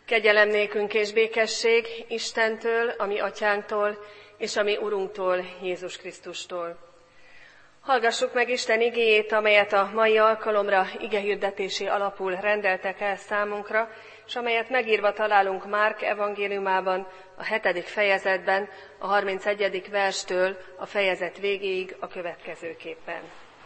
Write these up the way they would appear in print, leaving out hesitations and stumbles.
Kegyelem nékünk és békesség Istentől, a mi atyánktól, és a mi Urunktól, Jézus Krisztustól. Hallgassuk meg Isten igéjét, amelyet a mai alkalomra igehirdetési alapul rendeltek el számunkra, és amelyet megírva találunk Márk evangéliumában, a 7. fejezetben, a 31. verstől a fejezet végéig a következőképpen.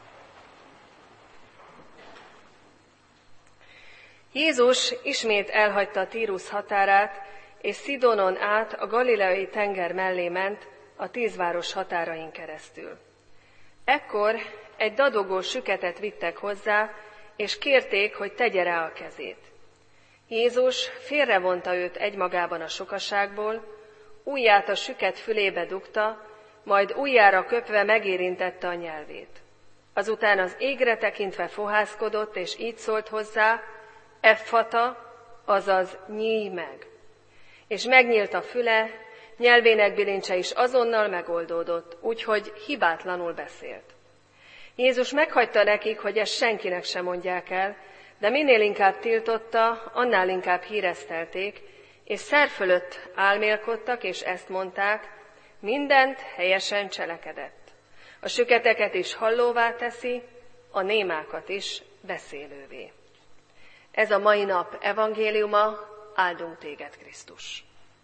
Jézus ismét elhagyta Tírus határát, és Szidonon át a Galileai tenger mellé ment a 10 város határain keresztül. Ekkor egy dadogó süketet vittek hozzá, és kérték, hogy tegye rá a kezét. Jézus félrevonta őt egymagában a sokaságból, ujját a süket fülébe dugta, majd ujjára köpve megérintette a nyelvét. Azután az égre tekintve fohászkodott, és így szólt hozzá: Effata, azaz nyílj meg. És megnyílt a füle, nyelvének bilincse is azonnal megoldódott, úgyhogy hibátlanul beszélt. Jézus meghagyta nekik, hogy ezt senkinek sem mondják el, de minél inkább tiltotta, annál inkább híresztelték, és szer fölött álmélkodtak, és ezt mondták: mindent helyesen cselekedett. A süketeket is hallóvá teszi, a némákat is beszélővé. Ez a mai nap evangéliuma, áldunk téged, Krisztus!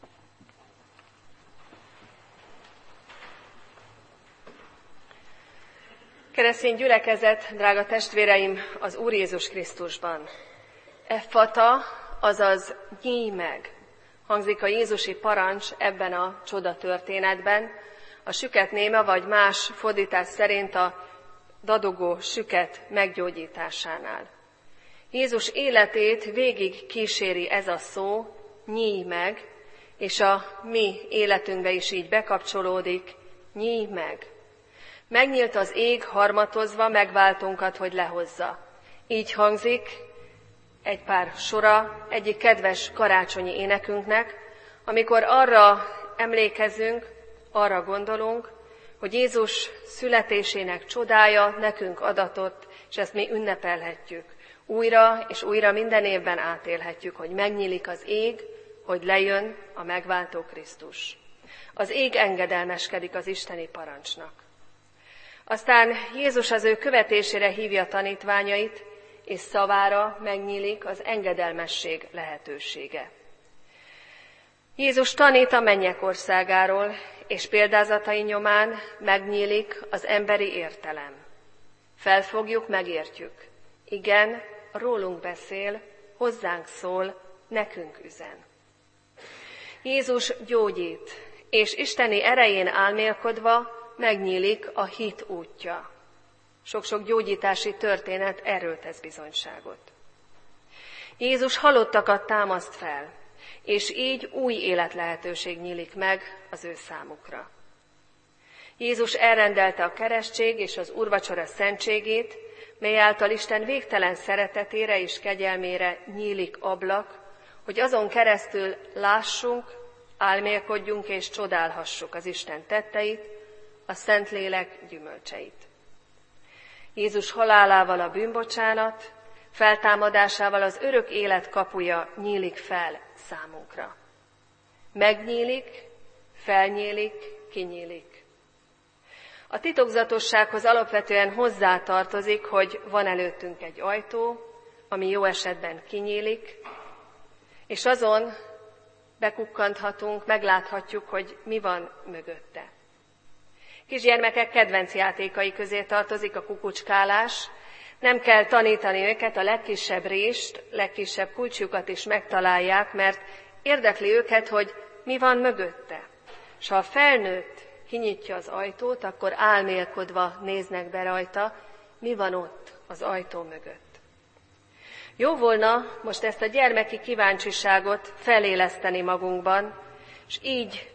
Keresztény gyülekezet, drága testvéreim, az Úr Jézus Krisztusban. Effata, azaz nyílj meg, hangzik a jézusi parancs ebben a csoda történetben, a süket néma vagy más fordítás szerint a dadogó süket meggyógyításánál. Jézus életét végig kíséri ez a szó, nyílj meg, és a mi életünkbe is így bekapcsolódik, nyílj meg. Megnyílt az ég harmatozva megváltunkat, hogy lehozza. Így hangzik egy pár sora egyik kedves karácsonyi énekünknek, amikor arra emlékezünk, arra gondolunk, hogy Jézus születésének csodája nekünk adatott, és ezt mi ünnepelhetjük. Újra és újra minden évben átélhetjük, hogy megnyílik az ég, hogy lejön a megváltó Krisztus. Az ég engedelmeskedik az isteni parancsnak. Aztán Jézus az ő követésére hívja tanítványait, és szavára megnyílik az engedelmesség lehetősége. Jézus tanít a mennyek országáról, és példázatai nyomán megnyílik az emberi értelem. Felfogjuk, megértjük. Igen, rólunk beszél, hozzánk szól, nekünk üzen. Jézus gyógyít, és isteni erején álmélkodva megnyílik a hit útja. Sok-sok gyógyítási történet erről tesz bizonyságot. Jézus halottakat támaszt fel, és így új életlehetőség nyílik meg az ő számukra. Jézus elrendelte a keresztség és az úrvacsora szentségét, mely által Isten végtelen szeretetére és kegyelmére nyílik ablak, hogy azon keresztül lássunk, álmélkodjunk és csodálhassuk az Isten tetteit, a Szentlélek gyümölcseit. Jézus halálával a bűnbocsánat, feltámadásával az örök élet kapuja nyílik fel számunkra. Megnyílik, felnyílik, kinyílik. A titokzatossághoz alapvetően hozzátartozik, hogy van előttünk egy ajtó, ami jó esetben kinyílik, és azon bekukkanthatunk, megláthatjuk, hogy mi van mögötte. Kisgyermekek kedvenc játékai közé tartozik a kukucskálás. Nem kell tanítani őket, a legkisebb rést, legkisebb kulcsjukat is megtalálják, mert érdekli őket, hogy mi van mögötte. És ha a felnőtt kinyitja az ajtót, akkor álmélkodva néznek be rajta, mi van ott az ajtó mögött. Jó volna most ezt a gyermeki kíváncsiságot feléleszteni magunkban, és így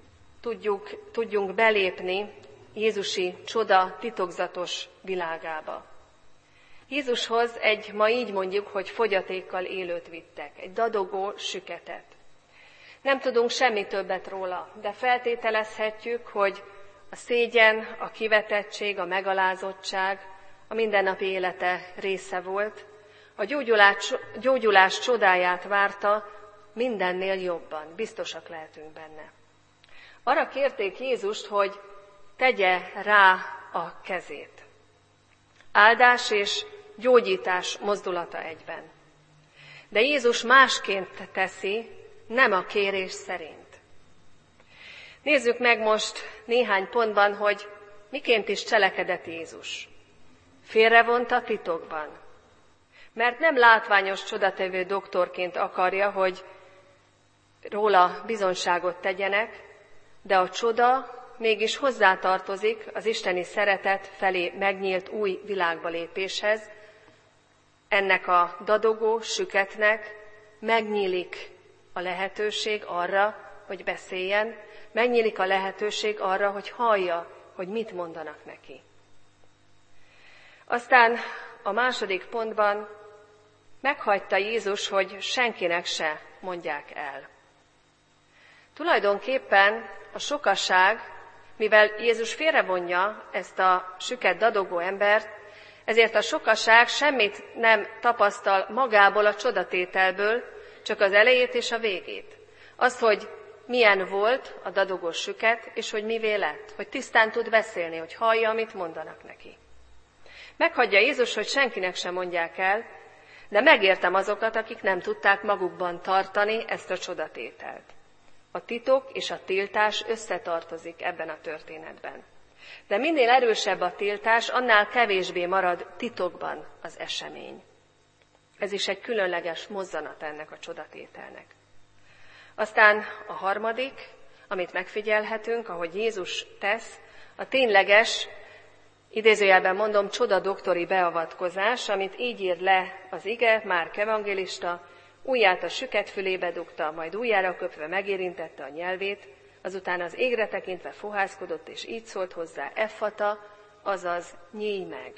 tudjunk belépni Jézusi csoda titokzatos világába. Jézushoz ma így mondjuk, hogy fogyatékkal élőt vittek, egy dadogó süketet. Nem tudunk semmi többet róla, de feltételezhetjük, hogy a szégyen, a kivetettség, a megalázottság a mindennapi élete része volt. A gyógyulás csodáját várta, mindennél jobban, biztosak lehetünk benne. Arra kérték Jézust, hogy tegye rá a kezét. Áldás és gyógyítás mozdulata egyben. De Jézus másként teszi, nem a kérés szerint. Nézzük meg most néhány pontban, hogy miként is cselekedett Jézus. Félrevonta titokban, mert nem látványos csodatevő doktorként akarja, hogy róla bizonyságot tegyenek, de a csoda mégis hozzátartozik az isteni szeretet felé megnyílt új világba lépéshez. Ennek a dadogó süketnek megnyílik a lehetőség arra, hogy beszéljen, megnyílik a lehetőség arra, hogy hallja, hogy mit mondanak neki. Aztán a második pontban meghagyta Jézus, hogy senkinek se mondják el. Tulajdonképpen a sokaság, mivel Jézus félrevonja ezt a süket dadogó embert, ezért a sokaság semmit nem tapasztal magából a csodatételből, csak az elejét és a végét. Azt, hogy milyen volt a dadogó süket, és hogy mivé lett, hogy tisztán tud beszélni, hogy hallja, amit mondanak neki. Meghagyja Jézus, hogy senkinek sem mondják el, de megértem azokat, akik nem tudták magukban tartani ezt a csodatételt. A titok és a tiltás összetartozik ebben a történetben. De minél erősebb a tiltás, annál kevésbé marad titokban az esemény. Ez is egy különleges mozzanat ennek a csodatételnek. Aztán a harmadik, amit megfigyelhetünk, ahogy Jézus tesz, a tényleges, idézőjelben mondom, csodadoktori beavatkozás, amit így ír le az ige, Márk evangélista, ujját a süket fülébe dugta, majd ujjára köpve megérintette a nyelvét, azután az égre tekintve fohászkodott, és így szólt hozzá, effata, azaz nyílj meg.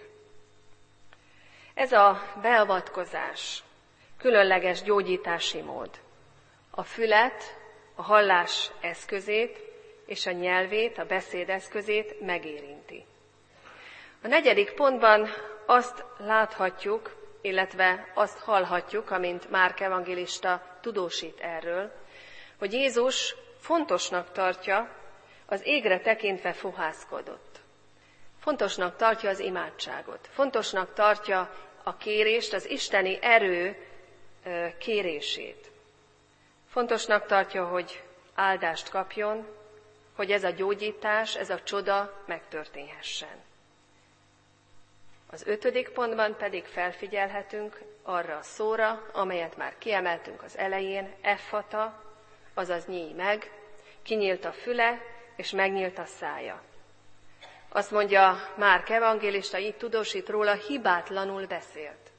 Ez a beavatkozás különleges gyógyítási mód. A fület, a hallás eszközét és a nyelvét, a beszéd eszközét megérinti. A negyedik pontban azt láthatjuk, illetve azt hallhatjuk, amint Márk evangélista tudósít erről, hogy Jézus fontosnak tartja, az égre tekintve fohászkodott. Fontosnak tartja az imádságot, fontosnak tartja a kérést, az isteni erő kérését. Fontosnak tartja, hogy áldást kapjon, hogy ez a gyógyítás, ez a csoda megtörténhessen. Az 5. pontban pedig felfigyelhetünk arra a szóra, amelyet már kiemeltünk az elején, effata, azaz nyílj meg, kinyílt a füle, és megnyílt a szája. Azt mondja Márk evangélista, így tudósít róla, hibátlanul beszélt.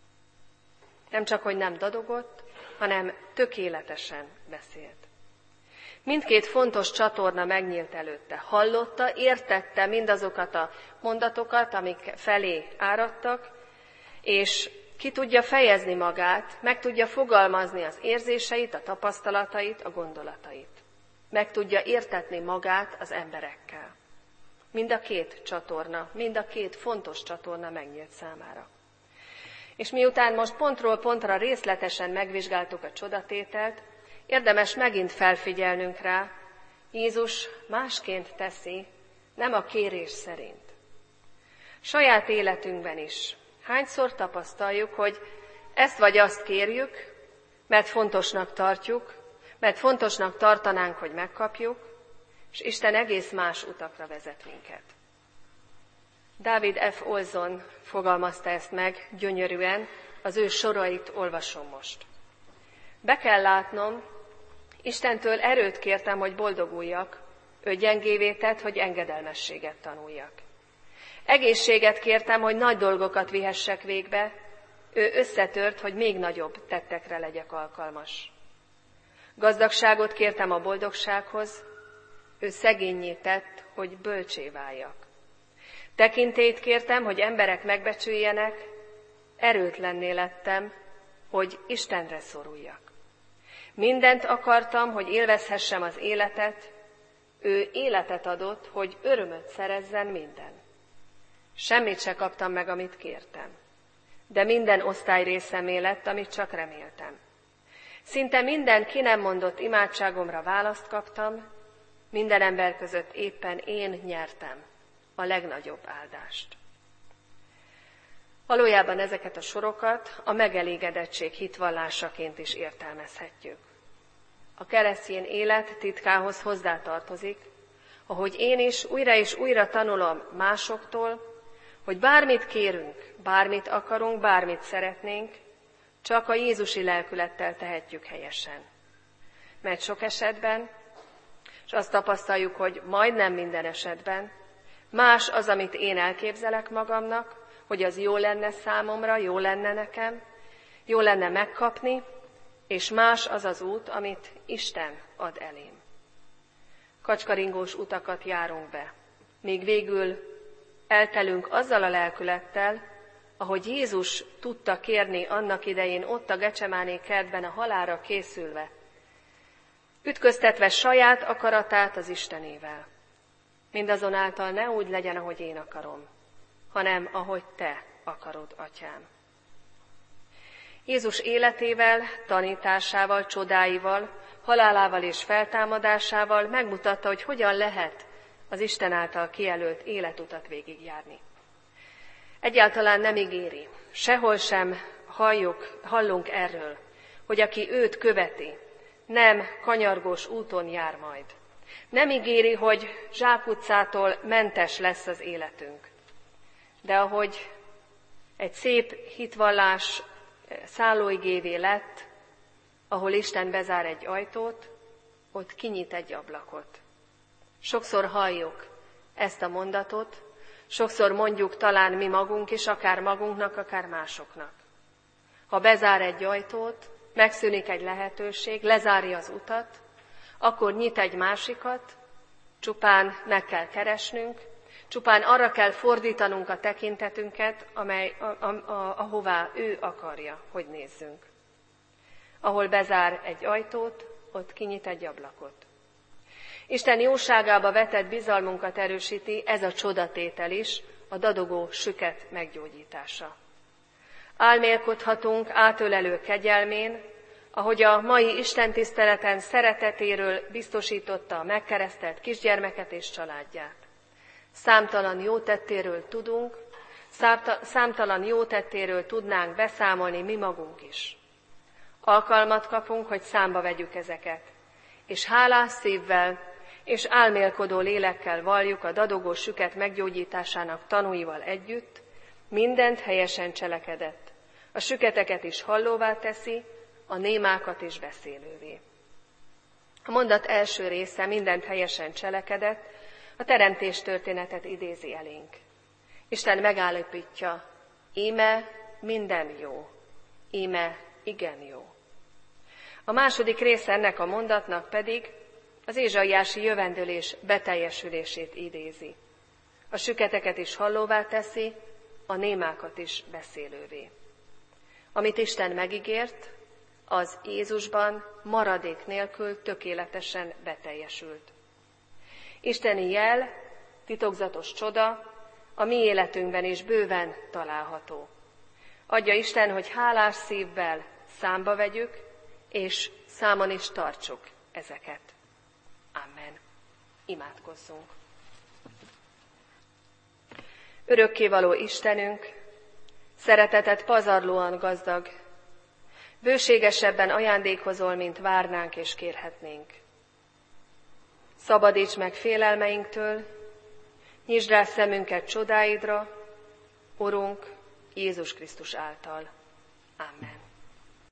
Nem csak, hogy nem dadogott, hanem tökéletesen beszélt. Mindkét fontos csatorna megnyílt előtte. Hallotta, értette mindazokat a mondatokat, amik felé áradtak, és ki tudja fejezni magát, meg tudja fogalmazni az érzéseit, a tapasztalatait, a gondolatait. Meg tudja értetni magát az emberekkel. Mind a két csatorna, mind a két fontos csatorna megnyílt számára. És miután most pontról pontra részletesen megvizsgáltuk a csodatételt, érdemes megint felfigyelnünk rá, Jézus másként teszi, nem a kérés szerint. Saját életünkben is hányszor tapasztaljuk, hogy ezt vagy azt kérjük, mert fontosnak tartjuk, mert fontosnak tartanánk, hogy megkapjuk, és Isten egész más utakra vezet minket. David F. Olson fogalmazta ezt meg gyönyörűen, az ő sorait olvasom most. Be kell látnom, Istentől erőt kértem, hogy boldoguljak, ő gyengévé tett, hogy engedelmességet tanuljak. Egészséget kértem, hogy nagy dolgokat vihessek végbe, ő összetört, hogy még nagyobb tettekre legyek alkalmas. Gazdagságot kértem a boldogsághoz, ő szegénnyé tett, hogy bölcsé váljak. Tekintélyt kértem, hogy emberek megbecsüljenek, erőtlenné lettem, hogy Istenre szoruljak. Mindent akartam, hogy élvezhessem az életet, ő életet adott, hogy örömöt szerezzen minden. Semmit se kaptam meg, amit kértem, de minden osztály részemé lett, amit csak reméltem. Szinte minden ki nem mondott imádságomra választ kaptam, minden ember között éppen én nyertem a legnagyobb áldást. Valójában ezeket a sorokat a megelégedettség hitvallásaként is értelmezhetjük. A keresztény élet titkához hozzátartozik, ahogy én is újra és újra tanulom másoktól, hogy bármit kérünk, bármit akarunk, bármit szeretnénk, csak a jézusi lelkülettel tehetjük helyesen. Mert sok esetben, és azt tapasztaljuk, hogy majdnem minden esetben, más az, amit én elképzelek magamnak, hogy az jó lenne számomra, jó lenne nekem, jó lenne megkapni, és más az az út, amit Isten ad elém. Kacskaringós utakat járunk be, míg végül eltelünk azzal a lelkülettel, ahogy Jézus tudta kérni annak idején ott a Gecsemáné kertben a halálra készülve, ütköztetve saját akaratát az Istenével. Mindazonáltal ne úgy legyen, ahogy én akarom, hanem ahogy te akarod, Atyám. Jézus életével, tanításával, csodáival, halálával és feltámadásával megmutatta, hogy hogyan lehet az Isten által kijelölt életutat végigjárni. Egyáltalán nem ígéri, sehol sem hallunk erről, hogy aki őt követi, nem kanyargós úton jár majd. Nem ígéri, hogy zsákutcától mentes lesz az életünk. De ahogy egy szép hitvallás szállóigévé lett, ahol Isten bezár egy ajtót, ott kinyit egy ablakot. Sokszor halljuk ezt a mondatot, sokszor mondjuk talán mi magunk is, akár magunknak, akár másoknak. Ha bezár egy ajtót, megszűnik egy lehetőség, lezárja az utat, akkor nyit egy másikat, csupán meg kell keresnünk, csupán arra kell fordítanunk a tekintetünket, ahová ő akarja, hogy nézzünk. Ahol bezár egy ajtót, ott kinyit egy ablakot. Isten jóságába vetett bizalmunkat erősíti ez a csodatétel is, a dadogó süket meggyógyítása. Álmélkodhatunk átölelő kegyelmén, ahogy a mai istentiszteleten szeretetéről biztosította a megkeresztelt kisgyermeket és családját. Számtalan jótettéről tudunk, számtalan jótettéről tudnánk beszámolni mi magunk is. Alkalmat kapunk, hogy számba vegyük ezeket, és hálás szívvel és álmélkodó lélekkel valljuk a dadogó süket meggyógyításának tanúival együtt, mindent helyesen cselekedett. A süketeket is hallóvá teszi, a némákat is beszélővé. A mondat első része, mindent helyesen cselekedett, a teremtés történetet idézi elénk. Isten megállapítja, íme minden jó, íme igen jó. A második része ennek a mondatnak pedig az ézsaiási jövendőlés beteljesülését idézi. A süketeket is hallóvá teszi, a némákat is beszélővé. Amit Isten megígért, az Jézusban maradék nélkül tökéletesen beteljesült. Isteni jel, titokzatos csoda a mi életünkben is bőven található. Adja Isten, hogy hálás szívvel számba vegyük, és számon is tartsuk ezeket. Amen. Imádkozzunk. Örökkévaló Istenünk, szereteted pazarlóan gazdag, bőségesebben ajándékozol, mint várnánk és kérhetnénk. Szabadíts meg félelmeinktől, nyisd rá szemünket csodáidra, Urunk, Jézus Krisztus által. Amen.